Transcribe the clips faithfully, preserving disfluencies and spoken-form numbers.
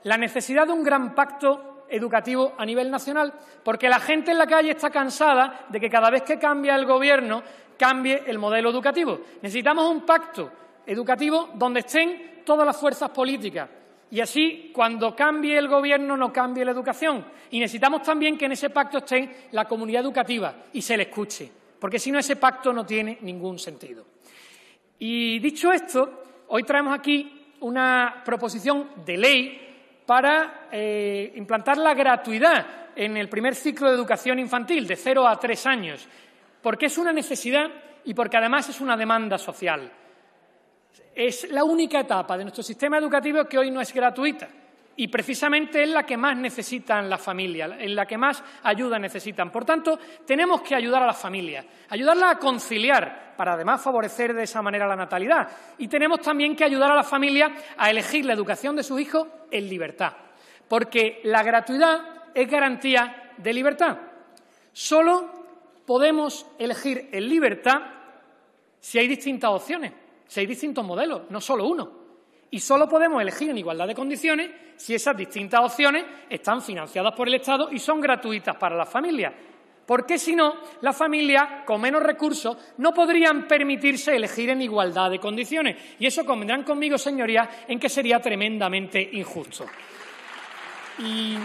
la necesidad de un gran pacto educativo a nivel nacional, porque la gente en la calle está cansada de que cada vez que cambia el Gobierno cambie el modelo educativo. Necesitamos un pacto educativo donde estén todas las fuerzas políticas y así, cuando cambie el Gobierno, no cambie la educación. Y necesitamos también que en ese pacto esté la comunidad educativa y se le escuche, porque si no, ese pacto no tiene ningún sentido. Y dicho esto, hoy traemos aquí una proposición de ley para eh, implantar la gratuidad en el primer ciclo de educación infantil, de cero a tres años, porque es una necesidad y porque además es una demanda social. Es la única etapa de nuestro sistema educativo que hoy no es gratuita y precisamente es la que más necesitan las familias, en la que más ayuda necesitan. Por tanto, tenemos que ayudar a las familias, ayudarlas a conciliar para además favorecer de esa manera la natalidad. Y tenemos también que ayudar a las familias a elegir la educación de sus hijos en libertad, porque la gratuidad es garantía de libertad. Solo podemos elegir en libertad si hay distintas opciones, si hay distintos modelos, no solo uno. Y solo podemos elegir en igualdad de condiciones si esas distintas opciones están financiadas por el Estado y son gratuitas para las familias. Porque si no, las familias con menos recursos no podrían permitirse elegir en igualdad de condiciones. Y eso convendrán conmigo, señorías, en que sería tremendamente injusto. Y,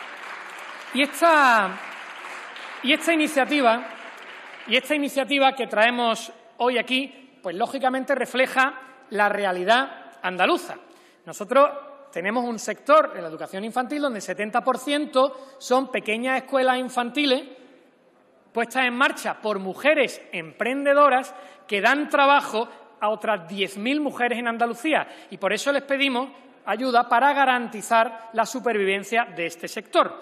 y, esta, y esta iniciativa, y esta iniciativa que traemos hoy aquí, pues lógicamente refleja la realidad andaluza. Nosotros tenemos un sector en la educación infantil donde el setenta por ciento son pequeñas escuelas infantiles puestas en marcha por mujeres emprendedoras que dan trabajo a otras diez mil mujeres en Andalucía y por eso les pedimos ayuda para garantizar la supervivencia de este sector.